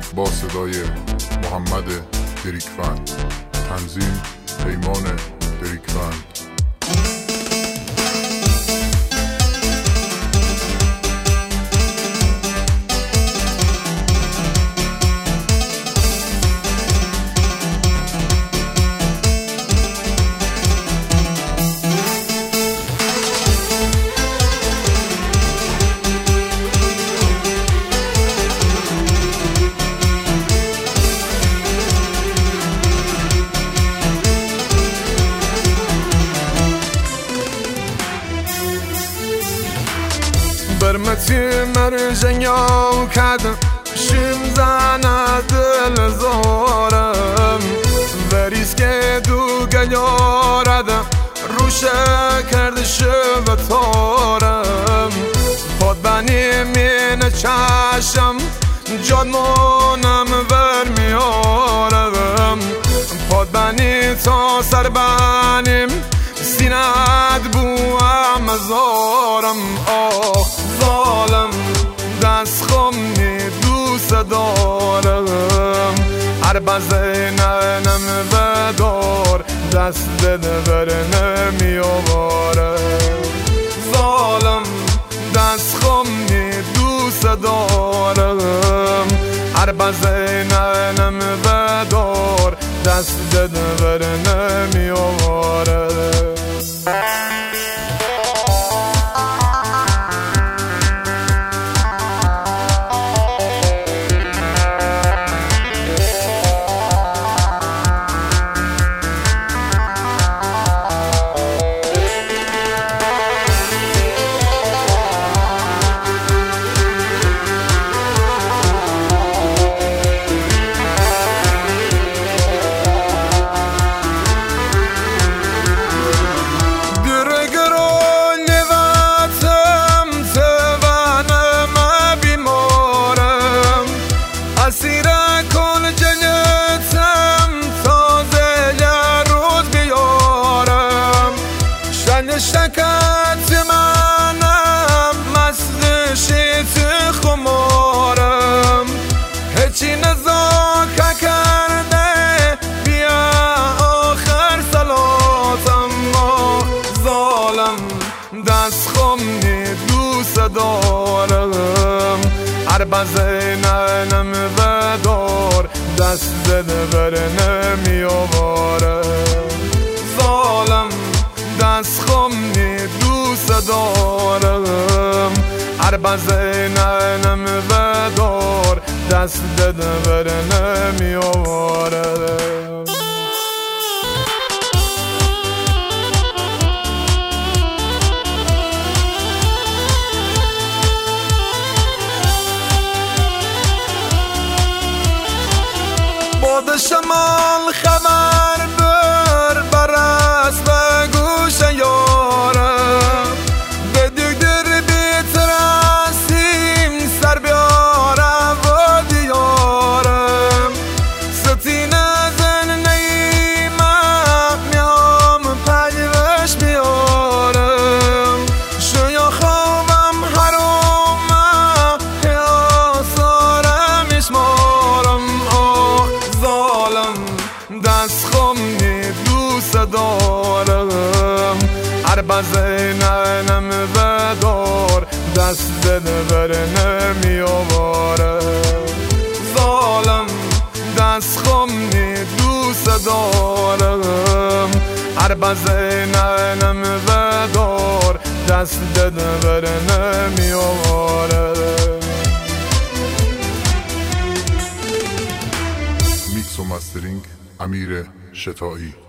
با صدای محمد دریکفند، تنظیم پیمان دریکفند. برمتی مرجنیا کدم شم زنه دل زارم وریز که دو گلیاردم روشه کرد شب تارم پاد بنی من چشم جانمانم برمیارم پاد بنی تا سر بنیم سینت بوام مزارم آه ظالم دست خمنی دوست دارم هر بزیننم بدار دست دور نمی آوارم ظالم دست خمنی دوست دارم هر بزیننم بدار دست دور نمی آوارم. شکت منم مست شیط خمارم هیچی نزاکه کرده بیا آخر سلاتم ظالم دست خمنی دوست دارم هر بزیننم بدار دست دور نمی آوارم ظالم دست خمنی دوست دارم هر بزیننم بدار دست دور نمی آوارم. باد شمال خبر بر برس و گوش یارم بدیگ در بیترسیم سر بیارم و دیارم ستین زن نیمم میام پجوش بیارم شویا خوابم حرومم یا سارم اشمارم آه ظالم دست خمنی دوست دارم هر بزیننم بدار دست دور نمی آوارم ظالم دست خمنی دوست دارم هر بزیننم بدار دست دور نمی آوارم. میکس و مسترینگ امیر شتایی.